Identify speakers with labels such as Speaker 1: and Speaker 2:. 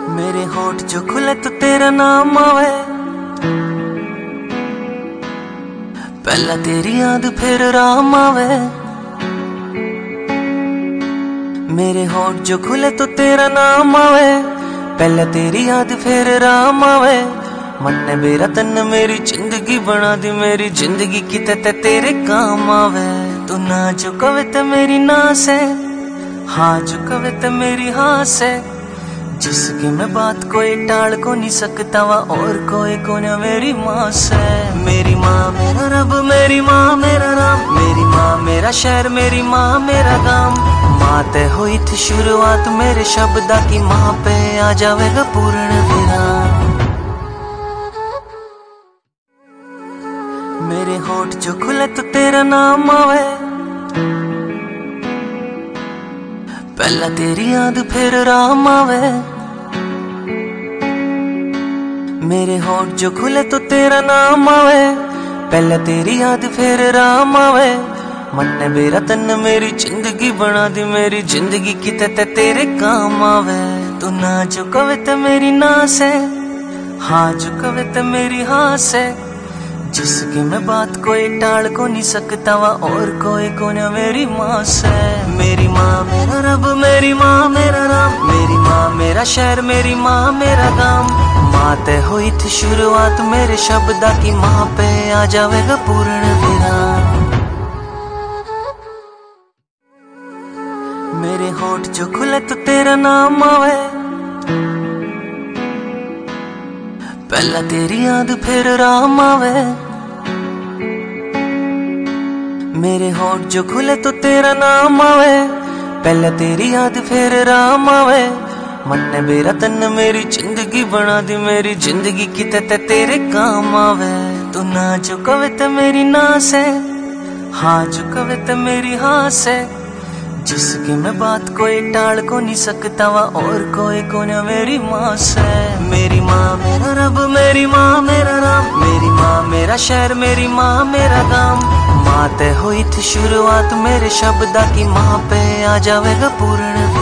Speaker 1: मेरे होठ जो खुले तो तेरा नाम आवे, पहला तेरी याद फिर राम आवे। मेरे होठ जो खुले तो तेरा नाम आवे, पहला तेरी याद फिर राम आवे। मन ने मेरा तन मेरी जिंदगी बना दी, मेरी जिंदगी किते ते तेरे काम आवे। तू ना जो कवे ते मेरी ना से, हाँ जो कवे ते मेरी हाँ से। जिसकी मैं बात कोई टाल को नहीं सकता वा, और कोई को न मेरी माँ से। मेरी माँ मेरा रब, मेरी माँ मेरा राम, मेरी माँ मेरा शहर, मेरी माँ मेरा गाम। माँ ते हुई थी शुरुआत मेरे शब्दा की, माँ पे आ जावेगा पूर्ण विराम। मेरे होठ जो खुले तो तेरा नाम आवे, पहला तेरी याद फिर राम आवे। मेरे होठ जो खुले तो तेरा नाम आवे, पहला तेरी याद फिर राम आवे। मन ने मेरा तन मेरी जिंदगी बना दी, मेरी जिंदगी किते ते तेरे काम आवे। तू ना जो कवे ते मेरी ना से, हाँ जो कवे ते मेरी हाँ से। जिसकी मैं बात कोई टाल को नहीं सकता वा, और कोई को न मेरी माँ से। मेरी माँ मेरा रब, मेरी माँ मेरा राम, मेरी माँ मेरा शहर, मेरी माँ मेरा गाम। माँ ते हुई थी शुरुआत मेरे शब्दा की, माँ पे आ जावेगा पूर्ण विराम। मेरे होठ जो खुले तो तेरा नाम आवे, पहला तेरी याद फिर राम आवे। मेरे होठ जो खुले तो तेरा नाम आवे, पहला तेरी याद फिर राम आवे। मन ने मेरा तन मेरी जिंदगी बना दी, मेरी जिंदगी किते ते तेरे काम आवे। तू ना जो कवे ते मेरी ना से, हाँ जो कवे ते मेरी हाँ से। जिसकी मैं बात कोई टाल को नहीं सकता वा, और कोई को न मेरी माँ से। मेरी माँ मेरा रब, मेरी माँ मेरा राम, मेरी माँ मेरा शहर, मेरी माँ मेरा गाम। माँ ते हुई थी शुरुआत मेरे शब्दा की, माँ पे आ जावेगा पूर्ण।